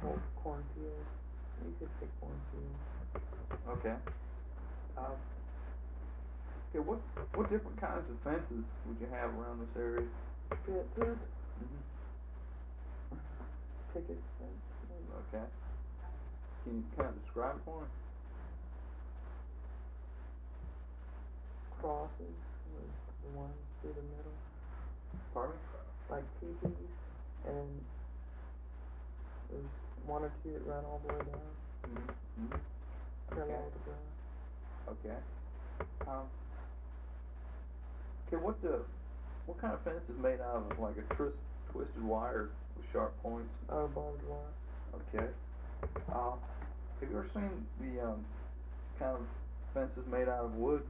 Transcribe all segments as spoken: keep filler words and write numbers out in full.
whole cornfield. You could say cornfield. Okay. Um, okay, what, what different kinds of fences would you have around this area? Yeah, there's Mm-hmm. picket fence. maybe. Okay. Can you kind of describe it for me? Crosses with the one through the middle, Pardon me? like teepees, and there's one or two that run all the way down, Mm-hmm. Mm-hmm. parallel to the ground. Okay. Um, okay, what the, what kind of fence is made out of like a twist, twisted wire with sharp points? Oh, barbed wire. Okay. Uh, have you ever seen the, um, kind of fences made out of wood?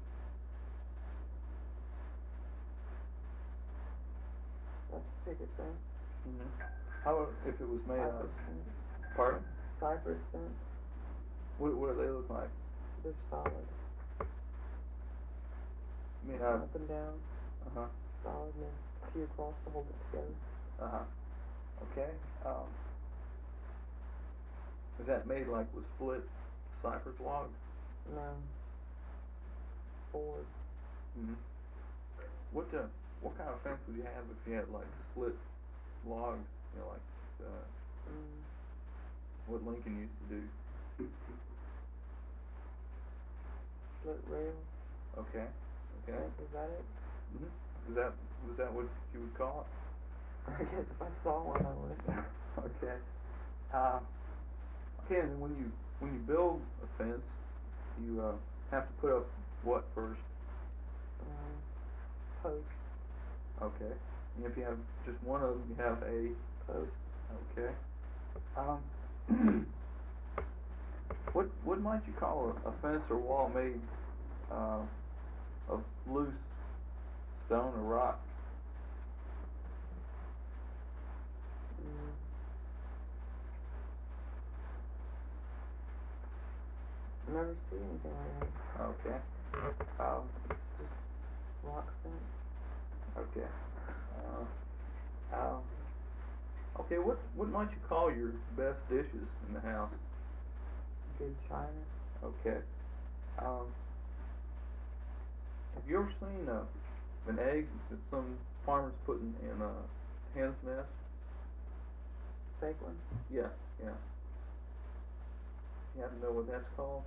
That's a picket fence. Mm-hmm. How about if it was made out of, Cypress fence. pardon? Cypress fence. What, what do they look like? They're solid. I mean, uh, Up and down, uh-huh, solid, and then a few across to hold it together. uh-huh. Okay, um, is that made like with split cypress logs? No. Boards. Mm-hmm. What, uh, what kind of fence would you have if you had like split logs, you know, like, uh, Mm. what Lincoln used to do? Split rail. Okay, okay. Is that it? Mm-hmm. Is that, was that what you would call it? I guess if I saw one, I would. Okay. Uh, okay, and then when you, when you build a fence, you, uh, have to put up what first? Um, posts. Okay. And if you have just one of them, you have a Post. Okay. Um, what, what might you call a, a fence or wall made, uh, of loose stone or rock? Mm. Never see anything like that. Okay. Um, It's just rock fence. okay. Uh, um, okay, what, what might you call your best dishes in the house? Good china. Okay. Um, have you ever seen, uh, an egg that some farmers put in, in a hen's nest? Fake one. Yeah, yeah. You happen to know what that's called?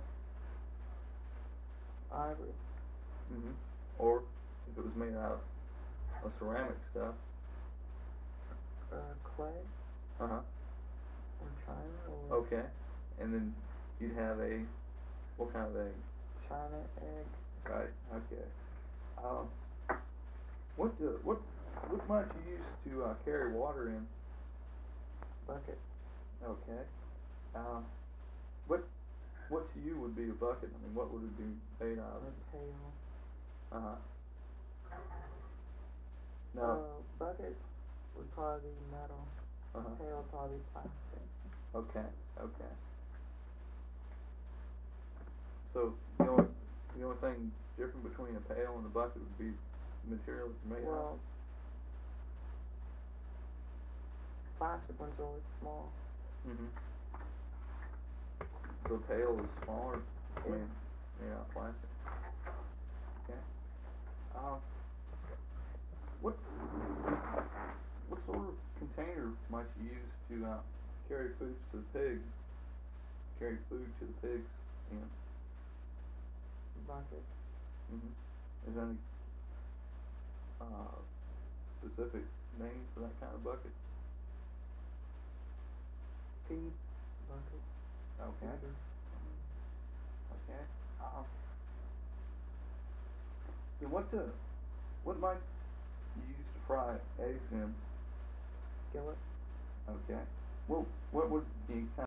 Ivory. Mm-hmm. Or if it was made out of ceramic stuff. Uh, clay. Uh-huh. Or china. Or Okay. And then you'd have a, what kind of egg? china egg. Right, okay. Um, what, uh, what, what might you use to, uh, carry water in? Bucket. Okay. Um, what, what to you would be a bucket? I mean, what would it be made out A of? pail. Uh-huh. No. Uh, bucket would probably be metal. Uh-huh. Pail would probably be plastic. Okay, okay. So, the only, the only thing different between a pail and a bucket would be material it's made Well, out plastic ones are always small. of? Mm-hmm. So a pail is smaller, I Yeah. mean, made out of plastic. Okay. Um, what, what sort of container might you use to, uh, carry foods to the pigs? Carry food to the pigs in? Bucket. Mm-hmm. Is there any, uh, specific name for that kind of bucket? Feed. Bucket. Okay. Feeder. Okay. Um, yeah, what the, what might you use to fry eggs in? Skillet. Okay. Well, what would you kind